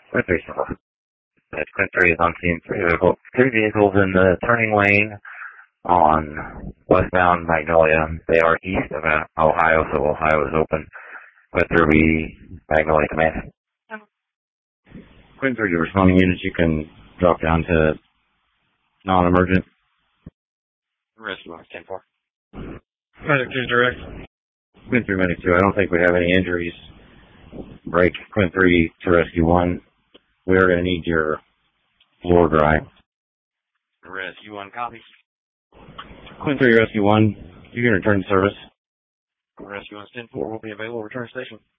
Quinn 3 Central. Quinn 3 is on scene. Three vehicles in the turning lane on westbound Magnolia. They are east of Ohio, so Ohio is open. Quinn 3, Magnolia Command. Quinn 3, your responding units, you can drop down to non-emergent. Rescue 1, 10-4. Medic 2 direct. Quinn 3, Medic 2, I don't think we have any injuries. Break Quinn 3 to Rescue 1. We are going to need your floor dry. Rescue 1, copy. Quinn 3, Rescue 1, you can return to service. Rescue 1, 10-4 will be available. Return to station.